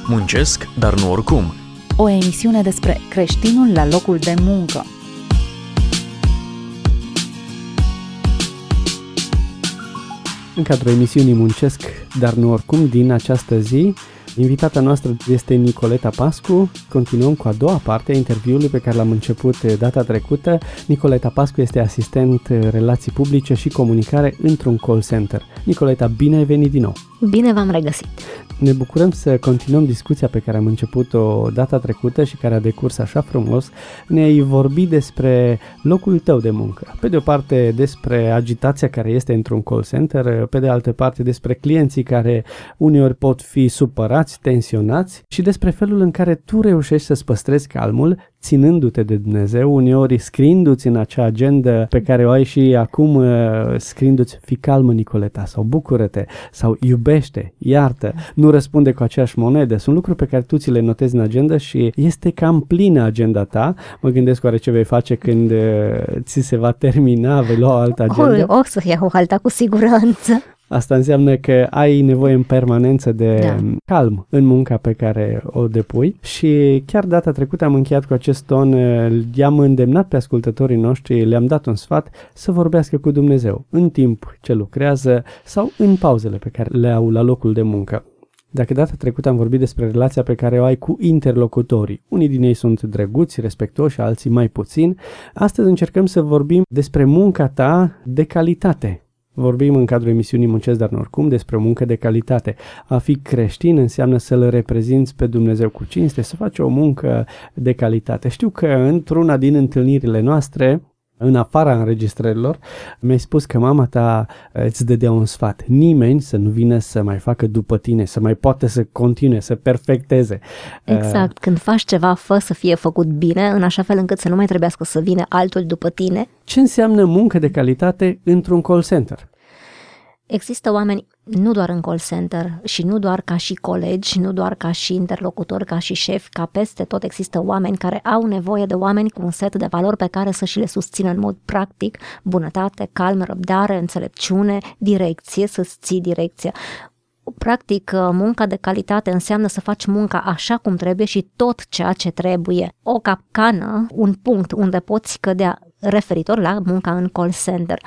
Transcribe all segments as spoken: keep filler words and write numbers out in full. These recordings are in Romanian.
Muncesc, dar nu oricum. O emisiune despre creștinul la locul de muncă. În cadrul emisiunii Muncesc, dar nu oricum, din această zi, invitata noastră este Nicoleta Pascu. Continuăm cu a doua parte a interviului pe care l-am început data trecută. Nicoleta Pascu este asistent relații publice și comunicare într-un call center. Nicoleta, bine ai venit din nou! Bine v-am regăsit! Ne bucurăm să continuăm discuția pe care am început-o data trecută și care a decurs așa frumos. Ne-ai vorbit despre locul tău de muncă. Pe de o parte despre agitația care este într-un call center, pe de altă parte despre clienții care uneori pot fi supărați, tensionați și despre felul în care tu reușești să-ți păstrezi calmul, ținându-te de Dumnezeu, uneori scriindu-ți în acea agendă pe care o ai și acum, scriindu-ți fii calmă, Nicoleta, sau bucură-te, sau iubește, iartă, nu răspunde cu aceeași monedă. Sunt lucruri pe care tu ți le notezi în agenda și este cam plină agenda ta. Mă gândesc oare ce vei face când ți se va termina, vei lua o altă agenda? O, o să iau o alta cu siguranță. Asta înseamnă că ai nevoie în permanență de da. calm în munca pe care o depui și chiar data trecută am încheiat cu acest ton, i-am îndemnat pe ascultătorii noștri, le-am dat un sfat să vorbească cu Dumnezeu în timp ce lucrează sau în pauzele pe care le au la locul de muncă. Dacă data trecută am vorbit despre relația pe care o ai cu interlocutorii, unii din ei sunt drăguți, respectoși, alții mai puțin, astăzi încercăm să vorbim despre munca ta de calitate. Vorbim în cadrul emisiunii Muncesc, dar nu oricum, despre muncă de calitate. A fi creștin înseamnă să-L reprezinți pe Dumnezeu cu cinste, să faci o muncă de calitate. Știu că într-una din întâlnirile noastre, în afara înregistrărilor, mi-ai spus că mama ta îți dădea un sfat. Nimeni să nu vină să mai facă după tine, să mai poate să continue, să perfecteze. Exact. Când faci ceva, fă să fie făcut bine, în așa fel încât să nu mai trebuiască să vină altul după tine. Ce înseamnă muncă de calitate într-un call center? Există oameni, nu doar în call center și nu doar ca și colegi, nu doar ca și interlocutori, ca și șefi, ca peste tot există oameni care au nevoie de oameni cu un set de valori pe care să și le susțină în mod practic: bunătate, calm, răbdare, înțelepciune, direcție, să-ți ții direcția. Practic, munca de calitate înseamnă să faci munca așa cum trebuie și tot ceea ce trebuie. O capcană, un punct unde poți cădea referitor la munca în call center.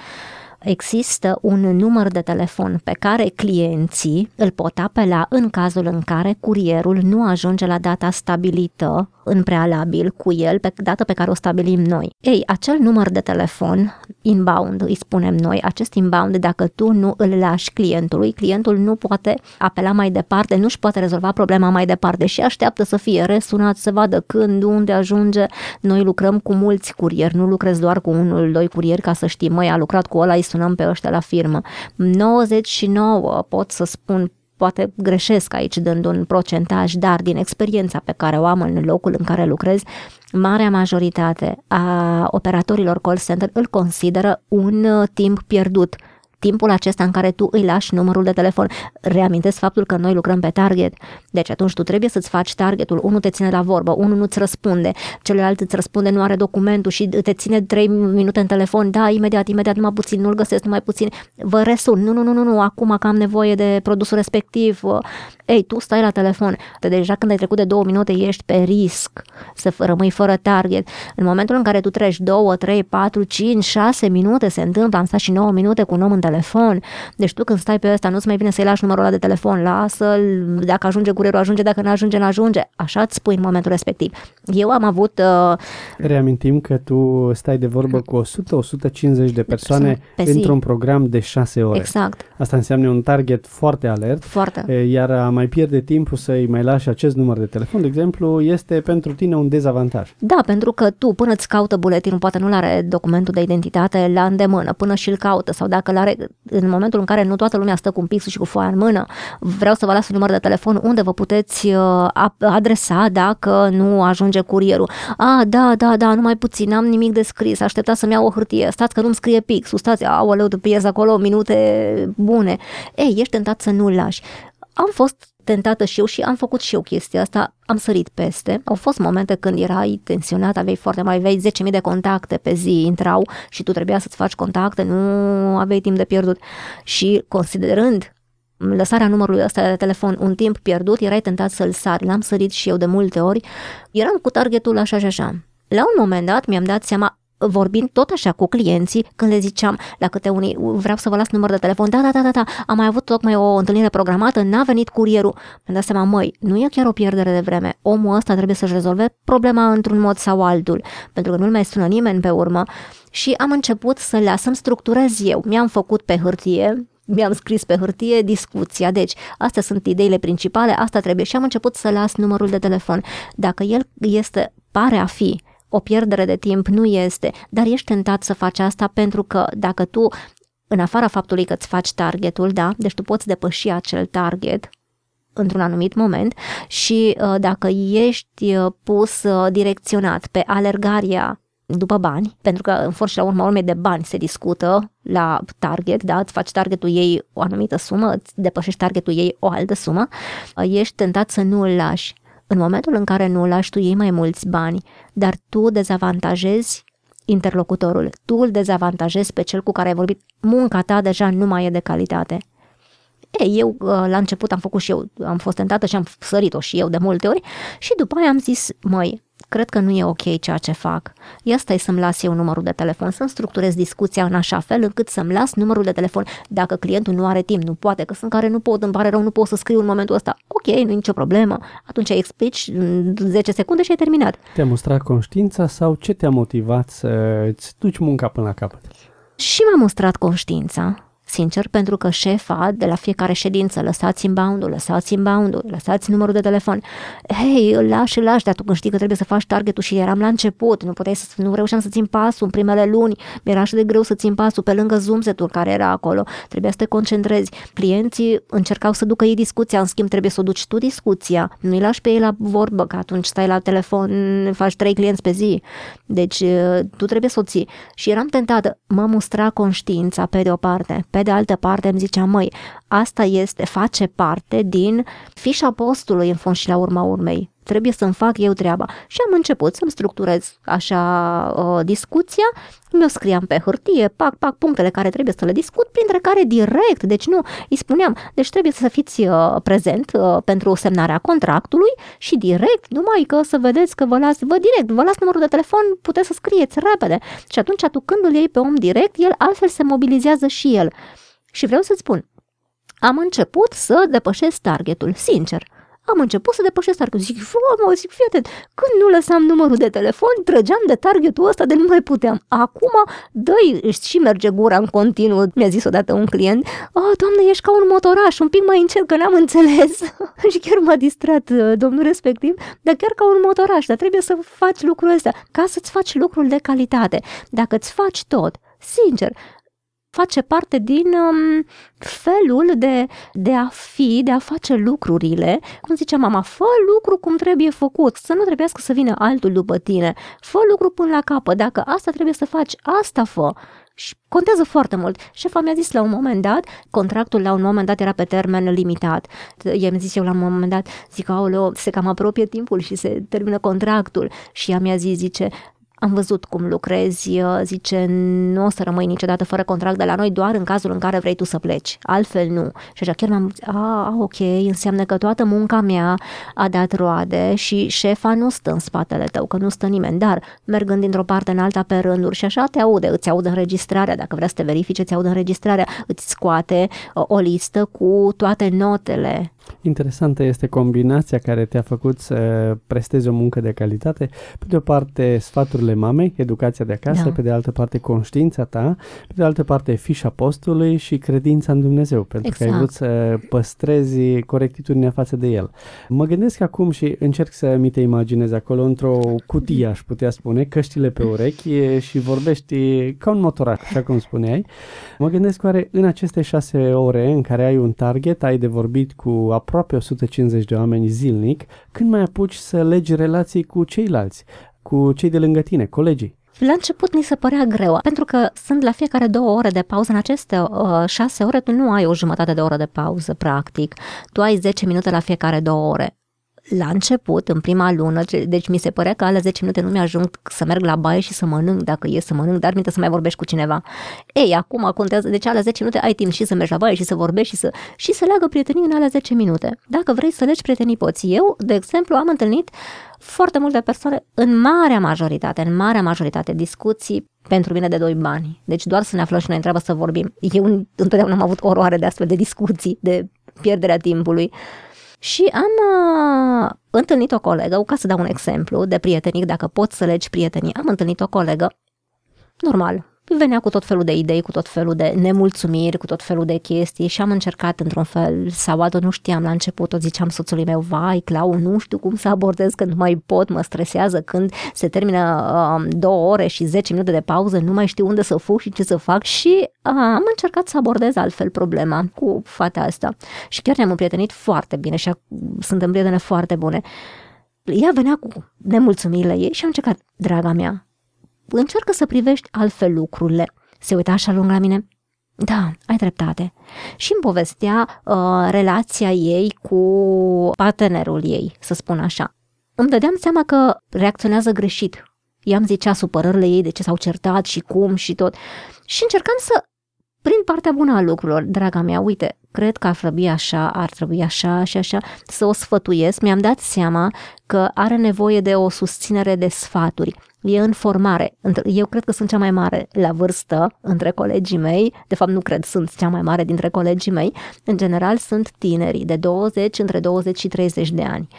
Există un număr de telefon pe care clienții îl pot apela în cazul în care curierul nu ajunge la data stabilită în prealabil cu el, pe data pe care o stabilim noi. Ei, acel număr de telefon, inbound, îi spunem noi, acest inbound, dacă tu nu îl lași clientului, clientul nu poate apela mai departe, nu își poate rezolva problema mai departe și așteaptă să fie resunat, să vadă când, unde ajunge. Noi lucrăm cu mulți curieri, nu lucrez doar cu unul, doi curieri ca să știi, măi, a lucrat cu ăla, îi sunăm pe ăștia la firmă. nouăzeci și nouă pot să spun, poate greșesc aici dând un procentaj, dar din experiența pe care o am în locul în care lucrez, marea majoritate a operatorilor call center îl consideră un timp pierdut. Timpul acesta în care tu îi lași numărul de telefon. Reamintesc faptul că noi lucrăm pe target, deci atunci tu trebuie să-ți faci targetul. Unul te ține la vorbă, unul nu-ți răspunde, celălalt îți răspunde, nu are documentul și te ține trei minute în telefon. Da, imediat, imediat, numai puțin, nu-l găsesc, numai puțin, vă resun, nu, nu, nu, nu, nu, acum că am nevoie de produsul respectiv. Ei, tu stai la telefon, deja când ai trecut de două minute ești pe risc să rămâi fără target. În momentul în care tu treci două, trei, patru, cinci, șase minute, se întâmplă, am stat și nouă minute cu un om în telefon. Deci tu când stai pe ăsta, nu-ți mai vine să-i lași numărul ăla de telefon, lasă-l, dacă ajunge curierul, ajunge, dacă nu ajunge, nu ajunge. Așa îți spui în momentul respectiv. Eu am avut... Uh... Reamintim că tu stai de vorbă cu o sută - o sută cincizeci de persoane într-un program de șase ore. Exact. Asta înseamnă un target foarte alert. Foarte. Iar a mai pierde timpul să-i mai lași acest număr de telefon, de exemplu, este pentru tine un dezavantaj. Da, pentru că tu până îți caută buletinul, poate nu-l are documentul de identitate la îndemână, până și-l caută, sau dacă l-are, în momentul în care nu toată lumea stă cu un pixul și cu foaia în mână, vreau să vă las un număr de telefon unde vă puteți adresa dacă nu ajunge curierul. A, da, da, da, numai puțin, am nimic de scris, așteptați să-mi iau o hârtie, stați că nu-mi scrie pixul, stați, aoleu, te pierzi acolo minute bune. Ei, ești tentat să nu-l lași. Am fost tentată și eu și am făcut și eu chestia asta, am sărit peste. Au fost momente când erai tensionat, aveai foarte mai, aveai zece mii de contacte pe zi, intrau și tu trebuia să-ți faci contacte, nu aveai timp de pierdut. Și considerând lăsarea numărului ăsta de telefon un timp pierdut, erai tentat să-l sari. L-am sărit și eu de multe ori. Eram cu targetul așa și așa. La un moment dat mi-am dat seama, vorbind tot așa cu clienții, când le ziceam la câte unii, vreau să vă las număr de telefon, da, da, da, da, da, am mai avut tocmai o întâlnire programată, n-a venit curierul. Mi-am dat seama, măi, nu e chiar o pierdere de vreme, omul ăsta trebuie să-și rezolve problema într-un mod sau altul, pentru că nu-l mai sună nimeni pe urmă și am început să las, să-mi structurez eu. Mi-am făcut pe hârtie, mi-am scris pe hârtie discuția, deci astea sunt ideile principale, asta trebuie și am început să las numărul de telefon. Dacă el este, pare a fi o pierdere de timp, nu este, dar ești tentat să faci asta pentru că dacă tu, în afara faptului că îți faci targetul, da, deci tu poți depăși acel target într-un anumit moment și dacă ești pus direcționat pe alergarea după bani, pentru că în fond și la urma urmei de bani se discută la target, da, îți faci targetul ei o anumită sumă, îți depășești targetul ei o altă sumă, ești tentat să nu îl lași. În momentul în care nu îl lași, tu iei mai mulți bani, dar tu dezavantajezi interlocutorul, tu îl dezavantajezi pe cel cu care ai vorbit, munca ta deja nu mai e de calitate. Ei, eu la început am făcut și eu, am fost tentată și am sărit-o și eu de multe ori și după aia am zis, măi, cred că nu e ok ceea ce fac. Ia stai să-mi las eu numărul de telefon, să-mi structurez discuția în așa fel încât să-mi las numărul de telefon. Dacă clientul nu are timp, nu poate, că sunt care nu pot, îmi pare rău, nu pot să scriu în momentul ăsta. Ok, nu e nicio problemă. Atunci explici zece secunde și ai terminat. Te-a mustrat conștiința sau ce te-a motivat să îți duci munca până la capăt? Și m-a mustrat conștiința. Sincer, pentru că șefa de la fiecare ședință, lăsați inbound-ul, lăsați inbound-ul, lăsați numărul de telefon. Hei, îl lași, îl lași, dar tu când știi că trebuie să faci targetul și eram la început, nu puteai să, nu reușeam să țin pasul în primele luni, mi-era așa de greu să țin pasul pe lângă Zoom-setul care era acolo, trebuia să te concentrezi. Clienții încercau să ducă ei discuția, în schimb trebuie să o duci tu discuția, nu-i lași pe ei la vorbă, că atunci stai la telefon, faci trei clienți pe zi, deci tu trebuie să o ții. Și eram tentată, mă mustra conștiința pe de o parte, pe de altă parte îmi zicea, măi, asta este, face parte din fișa postului în fond și la urma urmei. Trebuie să-mi fac eu treaba. Și am început să-mi structurez așa uh, discuția, mi-o scriam pe hârtie, pac, pac, punctele care trebuie să le discut, printre care direct, deci nu, îi spuneam, deci trebuie să fiți uh, prezent uh, pentru semnarea contractului și direct, numai că să vedeți că vă las, vă direct, vă las numărul de telefon, puteți să scrieți repede. Și atunci tu când îl iei pe om direct, el altfel se mobilizează și el. Și vreau să-ți spun, am început să depășesc targetul, sincer. Am început să depășesc targetul. Zic, mă, zic, fii atent, când nu lăsam numărul de telefon, trăgeam de targetul ăsta de nu mai puteam. Acum, dă-i și merge gura în continuu, mi-a zis odată un client, oh, doamne, ești ca un motoraș, un pic mai încet, că n-am înțeles. Și chiar m-a distrat domnul respectiv, dar chiar ca un motoraș, dar trebuie să faci lucrul ăsta, ca să-ți faci lucrul de calitate. Dacă îți faci tot, sincer, face parte din um, felul de, de a fi, de a face lucrurile. Cum zicea mama, fă lucru cum trebuie făcut, să nu trebuiască să vină altul după tine. Fă lucru până la capăt, dacă asta trebuie să faci, asta fă. Și contează foarte mult. Șefa mi-a zis la un moment dat, contractul la un moment dat era pe termen limitat. I-am zis eu la un moment dat, zic, aoleo, se cam apropie timpul și se termină contractul. Și ea mi-a zis, zice, am văzut cum lucrezi, zice, nu o să rămâi niciodată fără contract de la noi, doar în cazul în care vrei tu să pleci, altfel nu. Și așa chiar m-am zis, a, ok, înseamnă că toată munca mea a dat roade și șefa nu stă în spatele tău, că nu stă nimeni, dar mergând dintr-o parte în alta pe rânduri și așa te aude, îți aud înregistrarea, dacă vrea să te verifice, îți aud înregistrarea, îți scoate o listă cu toate notele. Interesantă este combinația care te-a făcut să prestezi o muncă de calitate. Pe de o parte sfaturile mamei, educația de acasă, da. Pe de altă parte conștiința ta, pe de altă parte fișa postului și credința în Dumnezeu, pentru exact. Că ai vrut să păstrezi corectitudinea față de El. Mă gândesc acum și încerc să mi te imaginez acolo într-o cutie, aș putea spune, căștile pe urechi și vorbești ca un motoraș, așa cum spuneai. Mă gândesc oare în aceste șase ore în care ai un target, ai de vorbit cu aproape o sută cincizeci de oameni zilnic, când mai apuci să legi relații cu ceilalți, cu cei de lângă tine, colegii? La început mi se părea greu, pentru că sunt la fiecare două ore de pauză. În aceste uh, șase ore tu nu ai o jumătate de oră de pauză, practic. Tu ai zece minute la fiecare două ore. la început, în prima lună, deci mi se părea că alea zece minute nu mi-ajung să merg la baie și să mănânc, dacă e să mănânc, dar minte să mai vorbești cu cineva. Ei, acum contează, deci alea zece minute ai timp și să mergi la baie și să vorbești și să, și să leagă prietenii în alea zece minute. Dacă vrei să legi prietenii, poți. Eu, de exemplu, am întâlnit foarte multe persoane, în marea majoritate, în marea majoritate, discuții pentru mine de doi bani. Deci doar să ne aflăm și noi întreabă să vorbim. Eu întotdeauna am avut oroare de astfel de discuții, de pierderea timpului. Și am uh, întâlnit o colegă, ca să dau un exemplu de prietenic, dacă poți să legi prietenii, am întâlnit o colegă, normal, venea cu tot felul de idei, cu tot felul de nemulțumiri, cu tot felul de chestii și am încercat într-un fel sau altul, nu știam la început, o ziceam soțului meu, vai, Clau, nu știu cum să abordez când nu mai pot, mă stresează când se termină uh, două ore și zece minute de pauză, nu mai știu unde să fug și ce să fac și uh, am încercat să abordez altfel problema cu fata asta și chiar ne-am împrietenit foarte bine și suntem prietene foarte bune. Ea venea cu nemulțumirile ei și am încercat, draga mea, încearcă să privești altfel lucrurile. Se uita așa lung la mine. Da, ai dreptate. Și îmi povestea uh, relația ei cu partenerul ei, să spun așa. Îmi dădeam seama că reacționează greșit. I-am zicea supărările ei, de ce s-au certat și cum și tot. Și încercam să prind partea bună a lucrurilor. Draga mea, uite, cred că ar trebui așa, ar trebui așa și așa, să o sfătuiesc. Mi-am dat seama că are nevoie de o susținere de sfaturi. E în formare. Eu cred că sunt cea mai mare la vârstă între colegii mei. De fapt, nu cred, sunt cea mai mare dintre colegii mei. În general, sunt tinerii de douăzeci, între douăzeci și treizeci de ani.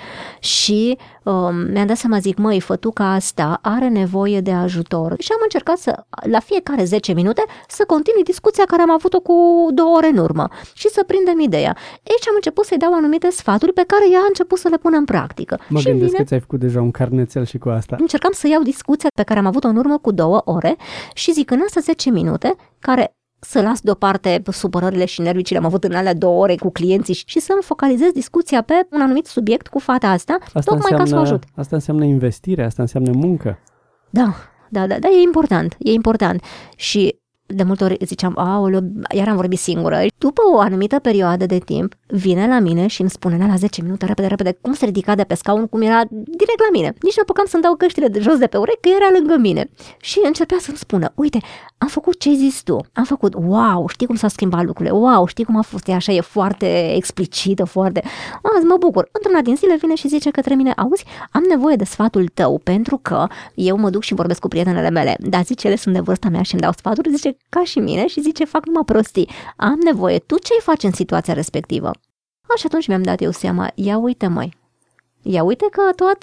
Și um, mi-am dat seama, zic, măi, fătuca asta are nevoie de ajutor. Și am încercat să, la fiecare zece minute, să continui discuția care am avut-o cu două ore în urmă și să prindem ideea. Aici am început să-i dau anumite sfaturi pe care ea a început să le pună în practică. Mă și gândesc vine... că ți-ai făcut deja un carnețel și cu asta. Încercam să iau discuția pe care am avut-o în urmă cu două ore și zic, în astea zece minute, care să las deoparte supărările și nervii ce le-am avut în alea două ore cu clienții și să-mi focalizez discuția pe un anumit subiect cu fata asta, asta tocmai înseamnă, ca să o ajut. Asta înseamnă investire, asta înseamnă muncă. Da, da, da, da, e important, e important. Și de multe ori ziceam, aoleu, iar am vorbit singură. După o anumită perioadă de timp, vine la mine și îmi spune, la zece minute, repede, repede, cum se ridica de pe scaun, cum era direct la mine. Nici nu apucam să-mi dau căștile de jos de pe urechi, că era lângă mine. Și începea să-mi spună, uite, am făcut ce ai zis tu, am făcut, wow, știi cum s-au schimbat lucrurile, wow, știi cum a fost, e așa, e foarte explicită, foarte, azi mă bucur. Într-una din zile vine și zice către mine, auzi, am nevoie de sfatul tău, pentru că eu mă duc și vorbesc cu prietenele mele, dar zice, ele sunt de vârsta mea și îmi dau sfaturi, zice, ca și mine, și zice, fac numai prostii. Am nevoie, tu ce-i faci în situația respectivă? Și atunci mi-am dat eu seama, ia uite măi, ia uite că toată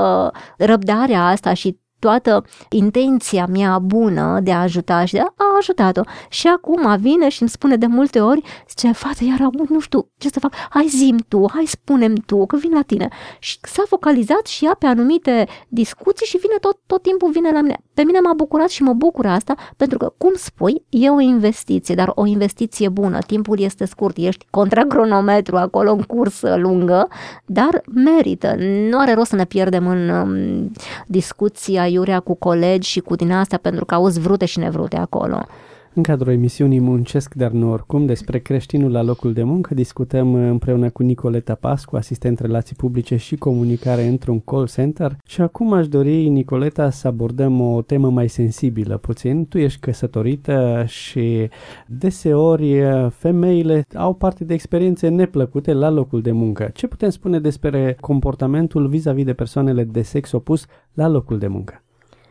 răbdarea asta și toată intenția mea bună de a ajuta și de a, a ajutat-o. Și acum vine și îmi spune de multe ori, zice, fată, iar nu știu ce să fac, hai zi-mi tu, hai spune-mi tu, că vin la tine. Și s-a focalizat și ea pe anumite discuții și vine tot, tot timpul vine la mine. Pe mine m-a bucurat și mă bucură asta, pentru că, cum spui, e o investiție, dar o investiție bună. Timpul este scurt, ești contra cronometru acolo în cursă lungă, dar merită. Nu are rost să ne pierdem în um, discuția iurea cu colegi și cu din asta, pentru că auzi vrute și nevrute acolo. În cadrul emisiunii Muncesc, dar nu oricum, despre creștinul la locul de muncă, discutăm împreună cu Nicoleta Pascu, asistent relații publice și comunicare într-un call center. Și acum aș dori, Nicoleta, să abordăm o temă mai sensibilă puțin. Tu ești căsătorită și deseori femeile au parte de experiențe neplăcute la locul de muncă. Ce putem spune despre comportamentul vis-a-vis de persoanele de sex opus la locul de muncă?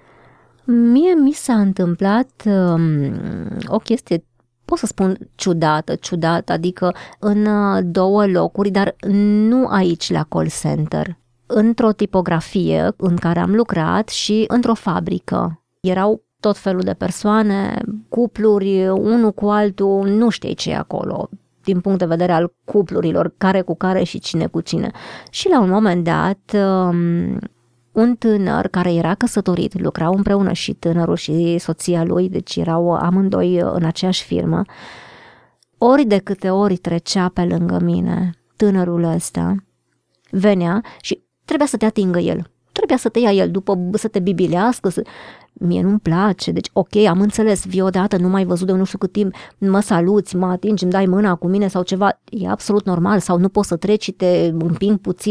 Mie mi s-a întâmplat um, o chestie, pot să spun ciudată, ciudată, adică în două locuri, dar nu aici la call center, într-o tipografie în care am lucrat și într-o fabrică. Erau tot felul de persoane, cupluri, unul cu altul, nu știi ce e acolo, din punct de vedere al cuplurilor, care cu care și cine cu cine. Și la un moment dat... Um, un tânăr care era căsătorit, lucrau împreună și tânărul și soția lui, deci erau amândoi în aceeași firmă, ori de câte ori trecea pe lângă mine tânărul ăsta, venea și trebuia să te atingă el, trebuia să te ia el după, să te bibilească, să... Mie nu-mi place, deci ok, am înțeles, vii odată, nu m-ai văzut de nu știu cât timp, mă saluți, mă atingi, îmi dai mâna cu mine sau ceva, e absolut normal, sau nu poți să treci și te împing puțin, dar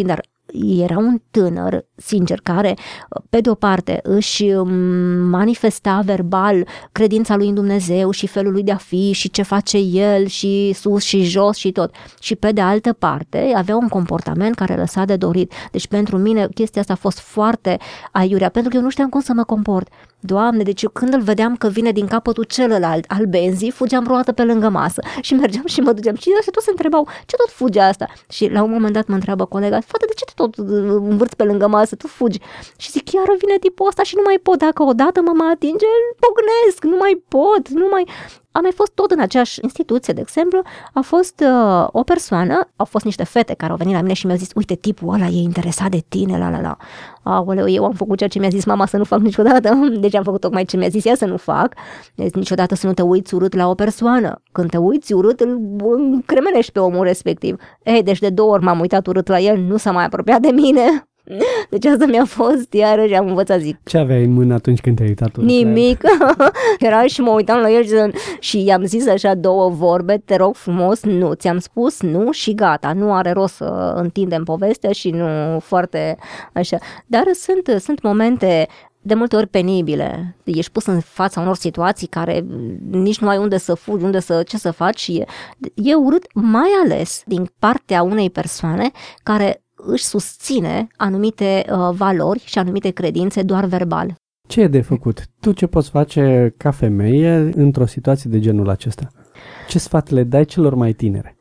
era un tânăr, sincer, care, pe de o parte, își manifesta verbal credința lui în Dumnezeu și felul lui de a fi și ce face el și sus și jos și tot. Și pe de altă parte, avea un comportament care lăsa de dorit. Deci pentru mine chestia asta a fost foarte aiurea, pentru că eu nu știam cum să mă comport. Doamne, deci eu când îl vedeam că vine din capătul celălalt al benzii, fugeam roată pe lângă masă și mergeam și mă duceam. Și ăștia toți se întrebau, ce tot fuge asta? Și la un moment dat mă întreabă colega, fată, de ce te tot învârți pe lângă masă, tu fugi? Și zic, chiar vine tipul ăsta și nu mai pot, dacă odată mă mai atinge, îl pognesc, nu mai pot, nu mai... A mai fost tot în aceeași instituție, de exemplu, a fost uh, o persoană, au fost niște fete care au venit la mine și mi-au zis, uite, tipul ăla e interesat de tine, la la la. Aoleu, eu am făcut ceea ce mi-a zis mama să nu fac niciodată, deci am făcut tocmai ce mi-a zis ea să nu fac, deci niciodată să nu te uiți urât la o persoană. Când te uiți urât, îl cremenești pe omul respectiv. Ei, deci de două ori m-am uitat urât la el, nu s-a mai apropiat de mine. Deci asta mi-a fost, iarăși am învățat, zic. Ce aveai în mână atunci când te-ai uitat? Nimic. Era și mă uitam la el și, și i-am zis așa două vorbe, te rog frumos, nu, ți-am spus nu și gata, nu are rost să întindem povestea și nu foarte așa. Dar sunt, sunt momente de multe ori penibile. Ești pus în fața unor situații care nici nu ai unde să fugi, unde să, ce să faci și e, e urât, mai ales din partea unei persoane care își susține anumite uh, valori și anumite credințe doar verbal. Ce e de făcut? Tu ce poți face ca femeie într-o situație de genul acesta? Ce sfat le dai celor mai tinere?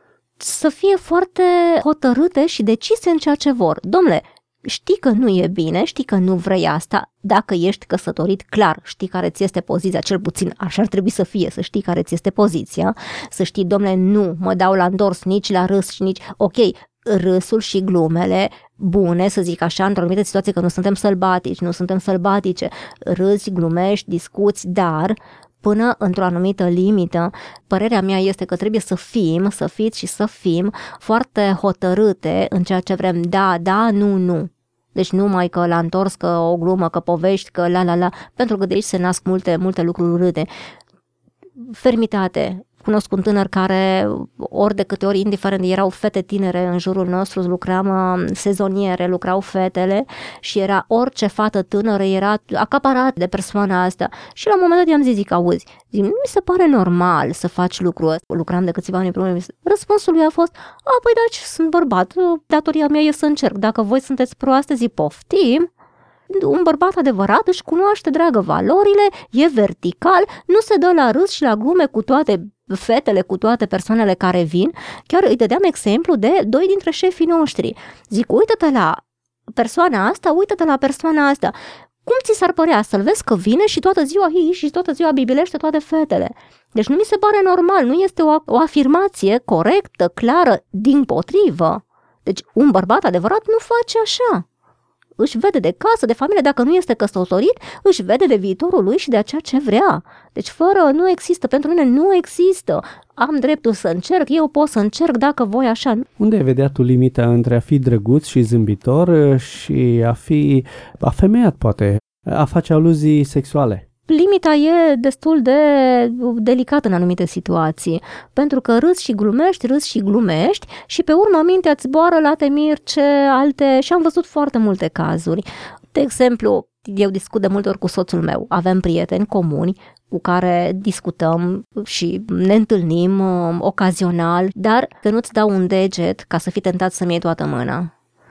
Să fie foarte hotărâte și decise în ceea ce vor. Dom'le, știi că nu e bine, știi că nu vrei asta, dacă ești căsătorit, clar, știi care ți este poziția, cel puțin așa ar trebui să fie, să știi care ți este poziția, să știi, dom'le, nu mă dau la îndors, nici la râs și nici, ok, râsul și glumele bune, să zic așa, într-o anumită situație, că nu suntem sălbatici, nu suntem sălbatice, râzi, glumești, discuți, dar până într-o anumită limită, părerea mea este că trebuie să fim, să fiți și să fim foarte hotărâte în ceea ce vrem, da, da, nu, nu. Deci numai că l-a întors, că o glumă, că povești, că la, la, la, pentru că de aici se nasc multe, multe lucruri urâte. Fermitate. Cunosc un tânăr care, ori de câte ori, indiferent, erau fete tinere în jurul nostru, lucram sezoniere, lucrau fetele și era orice fată tânără era acaparat de persoana asta. Și la un moment dat i-am zis, zic, auzi, zic, nu mi se pare normal să faci lucrul ăsta. Lucram de câțiva ani împreună. Răspunsul lui a fost, a, păi da, sunt bărbat, datoria mea e să încerc. Dacă voi sunteți proaste, zi, poftim. Un bărbat adevărat își cunoaște, dragă, valorile, e vertical, nu se dă la râs și la glume cu toate fetele, cu toate persoanele care vin. Chiar îi dădeam exemplu de doi dintre șefii noștri. Zic, uită-te la persoana asta, uită-te la persoana asta. Cum ți s-ar părea să-l vezi că vine și toată ziua hi și toată ziua bibilește toate fetele? Deci nu mi se pare normal, nu este o, o afirmație corectă, clară, dimpotrivă. Deci un bărbat adevărat nu face așa. Își vede de casă, de familie, dacă nu este căsătorit, își vede de viitorul lui și de ceea ce vrea. Deci fără nu există, pentru mine nu există. Am dreptul să încerc, eu pot să încerc dacă voi așa. Unde ai vedea tu limita între a fi drăguț și zâmbitor și a fi afemeiat, poate, a face aluzii sexuale? Limita e destul de delicată în anumite situații, pentru că râzi și glumești, râzi și glumești și pe urmă mintea îți zboară la temiri ce alte, și am văzut foarte multe cazuri. De exemplu, eu discut de multe ori cu soțul meu, avem prieteni comuni cu care discutăm și ne întâlnim uh, ocazional, dar că nu-ți dau un deget ca să fii tentat să-mi iei toată mâna.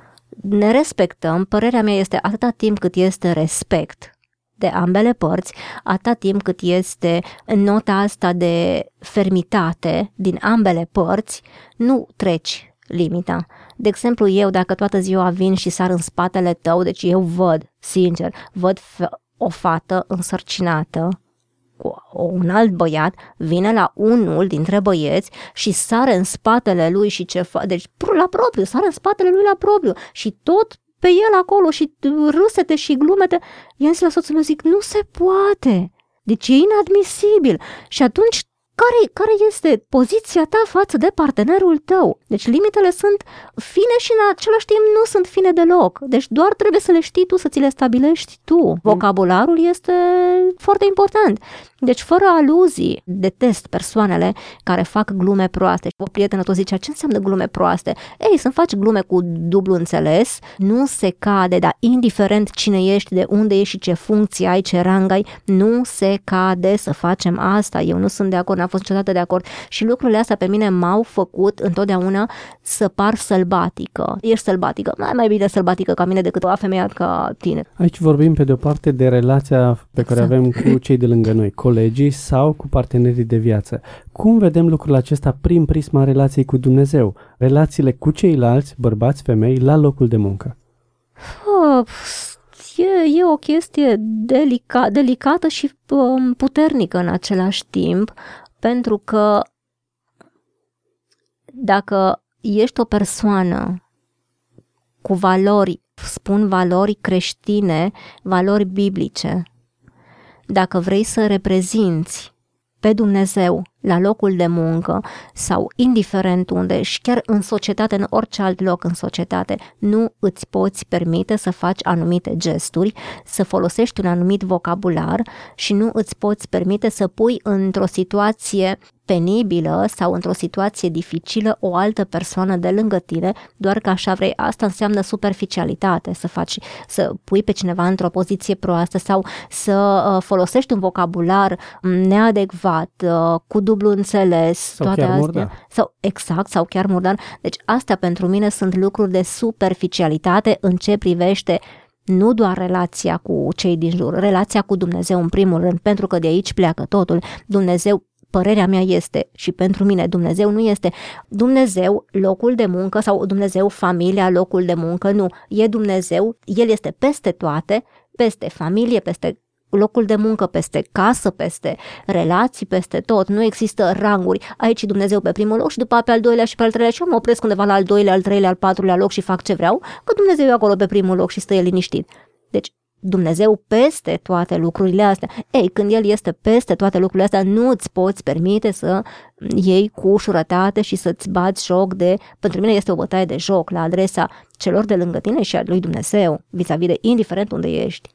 Ne respectăm, părerea mea este atâta timp cât este respect de ambele părți, atâta timp cât este nota asta de fermitate din ambele părți, nu treci limita. De exemplu, eu dacă toată ziua vin și sar în spatele tău, deci eu văd, sincer, văd o fată însărcinată cu un alt băiat, vine la unul dintre băieți și sare în spatele lui și ce fa- deci la propriu, sare în spatele lui la propriu și tot pe el acolo și râsete și glumete. I-am zis la soțul meu, zic, nu se poate. Deci e inadmisibil. Și atunci care, care este poziția ta față de partenerul tău. Deci limitele sunt fine și în același timp nu sunt fine deloc. Deci doar trebuie să le știi tu, să ți le stabilești tu. Vocabularul este foarte important. Deci fără aluzii, detest persoanele care fac glume proaste. O prietenă tot zicea, ce înseamnă glume proaste? Ei, să-mi faci glume cu dublu înțeles, nu se cade, dar indiferent cine ești, de unde ești și ce funcție ai, ce rang ai, nu se cade să facem asta. Eu nu sunt de acord, n-am fost niciodată de acord și lucrurile astea pe mine m-au făcut întotdeauna să par sălbatică. Ești sălbatică, mai, mai bine sălbatică ca mine decât o afemeiat ca tine. Aici vorbim pe de o parte de relația pe care Exact. avem cu cei de lângă noi, colegii sau cu partenerii de viață. Cum vedem lucrul acesta prin prisma relației cu Dumnezeu? Relațiile cu ceilalți, bărbați, femei, la locul de muncă. Oh, e, e o chestie delica, delicată și um, puternică în același timp, pentru că dacă ești o persoană cu valori, spun valori creștine, valori biblice, dacă vrei să reprezinți pe Dumnezeu la locul de muncă sau indiferent unde și chiar în societate, în orice alt loc în societate, nu îți poți permite să faci anumite gesturi, să folosești un anumit vocabular și nu îți poți permite să pui într-o situație penibilă sau într-o situație dificilă o altă persoană de lângă tine, doar că așa vrei. Asta înseamnă superficialitate, să faci, să pui pe cineva într-o poziție proastă sau să uh, folosești un vocabular neadecvat, uh, cu dublu înțeles, Sau toate chiar astea. murdar. Sau exact, sau chiar murdar. Deci astea pentru mine sunt lucruri de superficialitate în ce privește nu doar relația cu cei din jur, relația cu Dumnezeu în primul rând, pentru că de aici pleacă totul. Dumnezeu, părerea mea este, și pentru mine Dumnezeu nu este Dumnezeu locul de muncă sau Dumnezeu familia locul de muncă, nu, e Dumnezeu, El este peste toate, peste familie, peste locul de muncă, peste casă, peste relații, peste tot, nu există ranguri, aici e Dumnezeu pe primul loc și după pe al doilea și pe al treilea și eu mă opresc undeva la al doilea, al treilea, al patrulea loc și fac ce vreau, că Dumnezeu e acolo pe primul loc și stă El liniștit. Deci Dumnezeu peste toate lucrurile astea. Ei, când El este peste toate lucrurile astea, nu îți poți permite să iei cu ușurătate și să-ți bați joc de... Pentru mine este o bătaie de joc la adresa celor de lângă tine și a lui Dumnezeu, vis-a-vis de indiferent unde ești.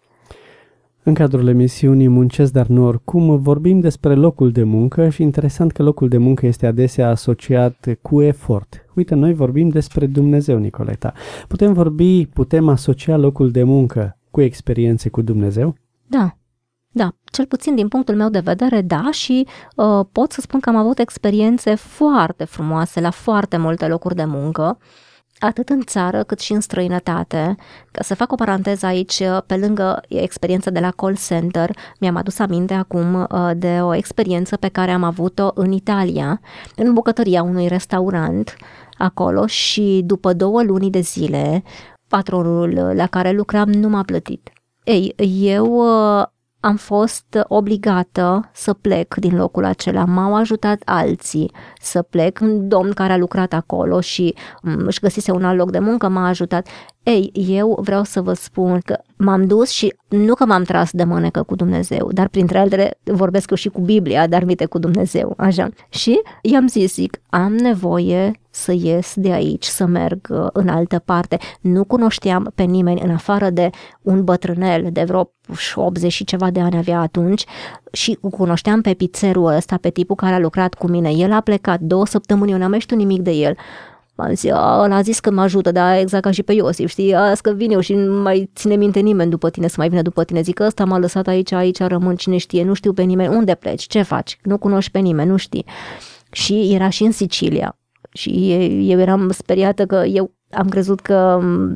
În cadrul emisiunii Muncesc, dar nu oricum, vorbim despre locul de muncă și interesant că locul de muncă este adesea asociat cu efort. Uite, noi vorbim despre Dumnezeu, Nicoleta. Putem vorbi, putem asocia locul de muncă cu experiențe cu Dumnezeu? Da, da, cel puțin din punctul meu de vedere, da, și uh, pot să spun că am avut experiențe foarte frumoase la foarte multe locuri de muncă, atât în țară cât și în străinătate. Ca să fac o paranteză aici, pe lângă experiența de la call center, mi-am adus aminte acum de o experiență pe care am avut-o în Italia, în bucătăria unui restaurant acolo și după două luni de zile, patronul la care lucram nu m-a plătit. Ei, eu am fost obligată să plec din locul acela. M-au ajutat alții să plec. Un domn care a lucrat acolo și își găsise un alt loc de muncă m-a ajutat. Ei, eu vreau să vă spun că m-am dus și nu că m-am tras de mânecă cu Dumnezeu, dar printre altele vorbesc eu și cu Biblia, dar mite cu Dumnezeu, așa. Și i-am zis, zic, am nevoie să ies de aici, să merg în altă parte. Nu cunoșteam pe nimeni în afară de un bătrânel de vreo optzeci și ceva de ani avea atunci și cunoșteam pe pizzerul ăsta, pe tipul care a lucrat cu mine. El a plecat două săptămâni, eu n-am mai știut nimic de el. Am zis, ăla a zis că mă ajută, dar exact ca și pe Iosif, știi, a, că vin eu și nu mai ține minte nimeni după tine, să mai vină după tine. Zic, ăsta m-a lăsat aici, aici rămân, cine știe, nu știu pe nimeni, unde pleci, ce faci, nu cunoști pe nimeni, nu știi. Și era și în Sicilia și eu eram speriată că eu am crezut că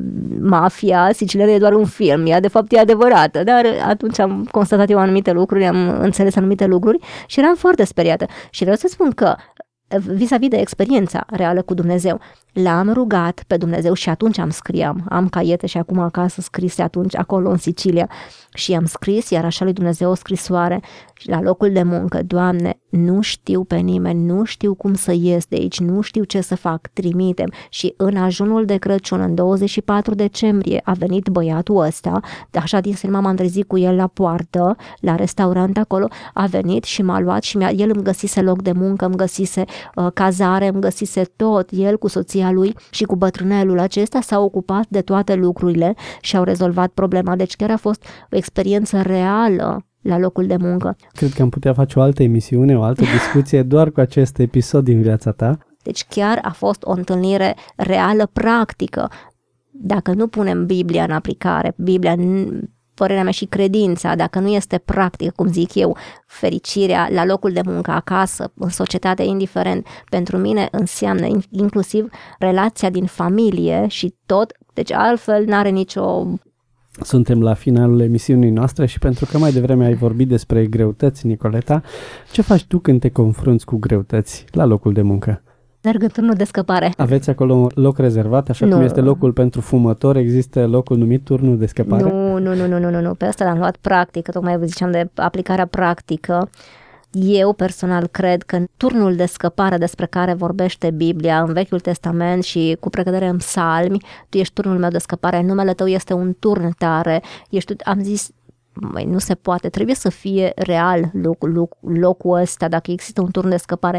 mafia siciliană e doar un film, ea de fapt e adevărată, dar atunci am constatat eu anumite lucruri, am înțeles anumite lucruri și eram foarte speriată. Și vreau să spun că vis-a-vis de experiența reală cu Dumnezeu, l-am rugat pe Dumnezeu și atunci am scriam, am caiete și acum acasă scrise atunci acolo în Sicilia și am scris, iar așa lui Dumnezeu o scrisoare și la locul de muncă: Doamne, nu știu pe nimeni, nu știu cum să ies de aici, nu știu ce să fac, trimitem. Și în ajunul de Crăciun, în douăzeci și patru decembrie, a venit băiatul ăsta, așa din seama m-am trezit cu el la poartă, la restaurant acolo, a venit și m-a luat și mi-a, el îmi găsise loc de muncă, îmi găsise uh, cazare, îmi găsise tot, el cu soția lui și cu bătrânelul acesta s-au ocupat de toate lucrurile și au rezolvat problema. Deci chiar a fost o experiență reală la locul de muncă. Cred că am putea face o altă emisiune, o altă discuție doar cu acest episod din viața ta. Deci chiar a fost o întâlnire reală, practică. Dacă nu punem Biblia în aplicare, Biblia, părerea mea, și credința, dacă nu este practică, cum zic eu, fericirea la locul de muncă, acasă, în societate, indiferent, pentru mine înseamnă inclusiv relația din familie și tot, deci altfel n-are nicio... Suntem la finalul emisiunii noastre și pentru că mai devreme ai vorbit despre greutăți, Nicoleta, ce faci tu când te confrunți cu greutăți la locul de muncă? Merg în turnul de scăpare. Aveți acolo un loc rezervat, așa nu. Cum este locul pentru fumători, există locul numit turnul de scăpare? Nu, nu, nu, nu, nu, nu, nu. Pe asta l-am luat practică, tocmai vă ziceam de aplicarea practică. Eu personal cred că turnul de scăpare despre care vorbește Biblia în Vechiul Testament și cu precădere în Psalmi, tu ești turnul meu de scăpare, numele tău este un turn tare, ești, am zis, măi, nu se poate, trebuie să fie real loc, loc, locul ăsta, dacă există un turn de scăpare.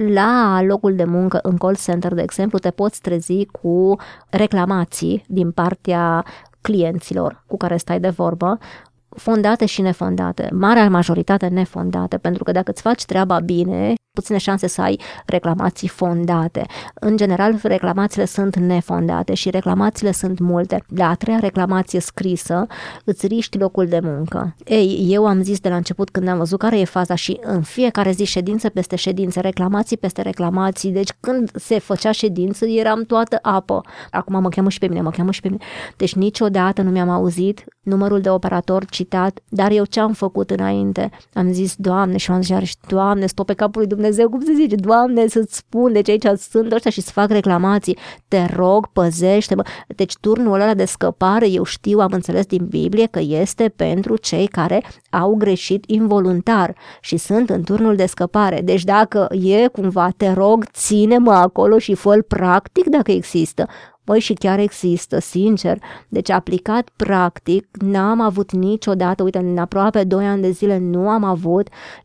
La locul de muncă, în call center, de exemplu, te poți trezi cu reclamații din partea clienților cu care stai de vorbă, fondate și nefondate, marea majoritate nefondate, pentru că dacă îți faci treaba bine, puține șanse să ai reclamații fondate. În general, reclamațiile sunt nefondate și reclamațiile sunt multe. La a treia reclamație scrisă, îți riști locul de muncă. Ei, eu am zis de la început, când am văzut care e faza, și în fiecare zi ședință peste ședință, reclamații peste reclamații, deci când se făcea ședință, eram toată apă. Acum mă cheamă și pe mine, mă cheamă și pe mine. Deci niciodată nu mi-am auzit numărul de operator citat, dar eu ce-am făcut înainte? Am zis, Doamne, și am zis, Doamne, stop pe capul lui Dumnezeu, cum se zice, Doamne, să-ți spun, deci aici sunt ăștia și să fac reclamații, te rog, păzește-mă. Deci turnul ăla de scăpare, eu știu, am înțeles din Biblie că este pentru cei care au greșit involuntar și sunt în turnul de scăpare. Deci dacă e cumva, te rog, ține-mă acolo și fă-l practic dacă există. Băi, și chiar există, sincer. Deci aplicat practic, n-am avut niciodată, uite, în aproape doi ani de zile nu am avut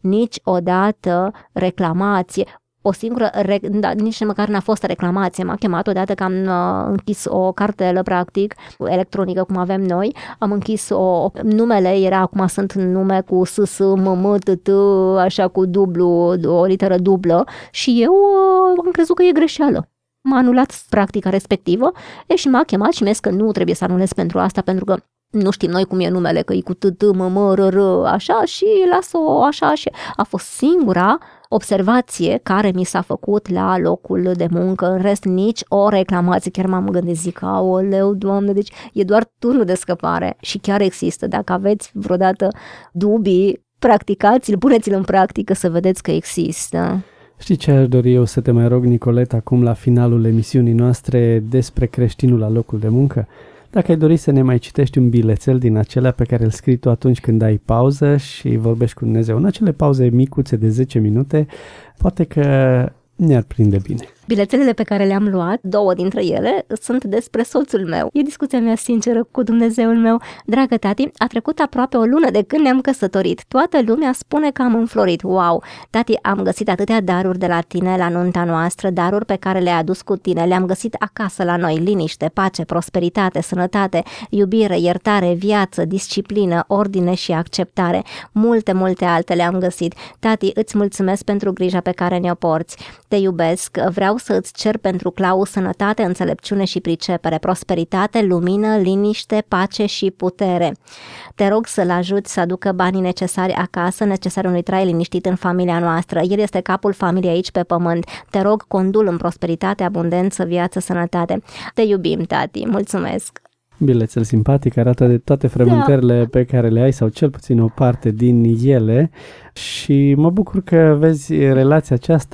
niciodată reclamație. O singură, da, nici măcar n-a fost reclamație, m-a chemat odată că am uh, închis o cartelă, practic, electronică, cum avem noi, am închis o, numele, era, acum sunt nume cu S, S, M, M, T, T, așa cu dublu, o literă dublă și eu uh, am crezut că e greșeală. M-a anulat practica respectivă e, și m-a chemat și mi-a zis că nu trebuie să anulez pentru asta, pentru că nu știm noi cum e numele, că e cu T, T, M, M, R, R, așa, și las-o așa și a fost singura observație care mi s-a făcut la locul de muncă, în rest nici o reclamație, chiar m-am gândit, zic, aoleu, Doamne, deci e doar turnul de scăpare și chiar există, dacă aveți vreodată dubii, practicați-l, puneți-l în practică să vedeți că există. Știi ce aș dori eu să te mai rog, Nicoleta, acum la finalul emisiunii noastre despre creștinul la locul de muncă? Dacă ai dori să ne mai citești un bilețel din acelea pe care îl scrii tu atunci când ai pauză și vorbești cu Dumnezeu, în acele pauze micuțe de zece minute, poate că ne-ar prinde bine. Bilețelele pe care le-am luat, două dintre ele, sunt despre soțul meu. E discuția mea sinceră cu Dumnezeul meu. Dragă tati, a trecut aproape o lună de când ne-am căsătorit. Toată lumea spune că am înflorit. Wow! Tati, am găsit atâtea daruri de la tine la nunta noastră, daruri pe care le-ai adus cu tine. Le-am găsit acasă la noi. Liniște, pace, prosperitate, sănătate, iubire, iertare, viață, disciplină, ordine și acceptare. Multe, multe altele am găsit. Tati, îți mulțumesc pentru grija pe care ne-o porți. Te iubesc, vreau să îți cer pentru Clau sănătate, înțelepciune și pricepere, prosperitate, lumină, liniște, pace și putere. Te rog să-l ajuți să aducă banii necesari acasă, necesari unui trai liniștit în familia noastră. El este capul familiei aici pe pământ. Te rog, condul în prosperitate, abundență, viață, sănătate. Te iubim, tati. Mulțumesc! Bilețel simpatic, arată de toate frământările da. pe care le ai sau cel puțin o parte din ele și mă bucur că vezi relația aceasta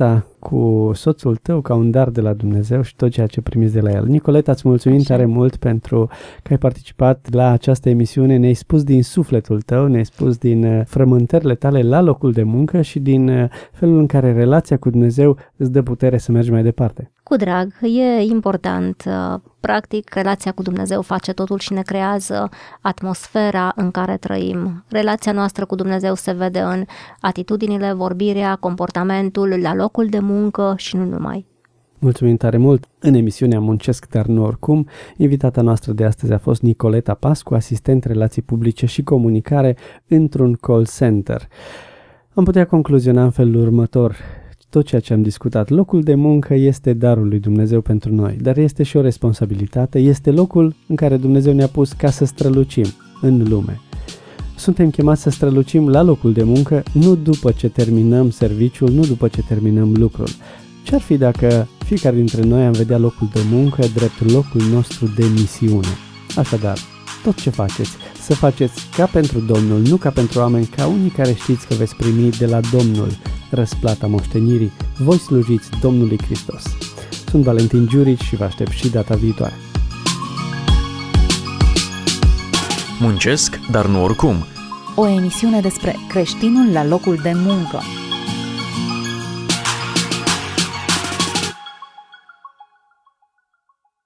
cu soțul tău ca un dar de la Dumnezeu și tot ceea ce primiți de la El. Nicoleta, îți mulțumim Așa. tare mult pentru că ai participat la această emisiune, ne-ai spus din sufletul tău, ne-ai spus din frământările tale la locul de muncă și din felul în care relația cu Dumnezeu îți dă putere să mergi mai departe. Cu drag, e important. Practic, relația cu Dumnezeu face totul și ne creează atmosfera în care trăim. Relația noastră cu Dumnezeu se vede în atitudinile, vorbirea, comportamentul, la locul de muncă și nu numai. Mulțumim tare mult! În emisiunea Muncesc, dar nu oricum, invitata noastră de astăzi a fost Nicoleta Pascu, asistent relații publice și comunicare într-un call center. Am putea concluziona în felul următor. Tot ceea ce am discutat, locul de muncă este darul lui Dumnezeu pentru noi, dar este și o responsabilitate, este locul în care Dumnezeu ne-a pus ca să strălucim în lume. Suntem chemați să strălucim la locul de muncă, nu după ce terminăm serviciul, nu după ce terminăm lucrul. Ce-ar fi dacă fiecare dintre noi am vedea locul de muncă drept locul nostru de misiune? Așadar, tot ce faceți, să faceți ca pentru Domnul, nu ca pentru oameni, ca unii care știți că veți primi de la Domnul răsplata moștenirii. Voi slujiți Domnului Hristos. Sunt Valentin Giurici și vă aștept și data viitoare. Muncesc, dar nu oricum. O emisiune despre creștinul la locul de muncă.